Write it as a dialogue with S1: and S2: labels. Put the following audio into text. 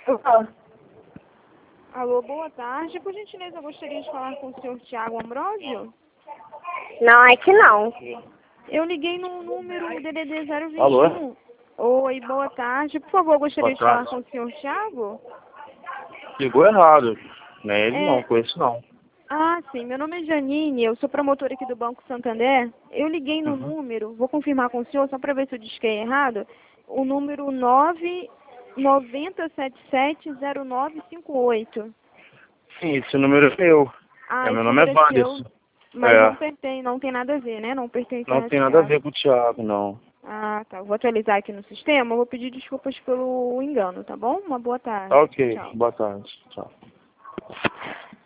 S1: Alô?
S2: Alô, boa tarde. Por gentileza, eu gostaria de falar com o senhor Tiago Ambrosio.
S1: Não, é que não.
S2: Eu liguei no número DDD 021.
S3: Alô?
S2: Oi, boa tarde. Por favor, eu gostaria
S3: Boa
S2: de falar
S3: tarde.
S2: com o senhor Tiago.
S3: Ligou errado. Não é ele não, conheço não.
S2: Ah, sim. Meu nome é Janine, eu sou promotora aqui do Banco Santander. Eu liguei no número, vou confirmar com o senhor, só para ver se eu disquei errado, o número 990770958.
S3: Sim, esse número é meu.
S2: Ah,
S3: Meu
S2: esse
S3: nome é
S2: número é seu,
S3: Wanderson.
S2: mas
S3: É,
S2: não tem nada a ver, né? Não pertence
S3: não
S2: a
S3: tem nada a
S2: Thiago.
S3: ver com o Thiago, não.
S2: Ah, tá. Vou atualizar aqui no sistema. Vou pedir desculpas pelo engano, tá bom? Uma boa tarde.
S3: Tá ok,
S2: Tchau.
S3: boa tarde. Tchau.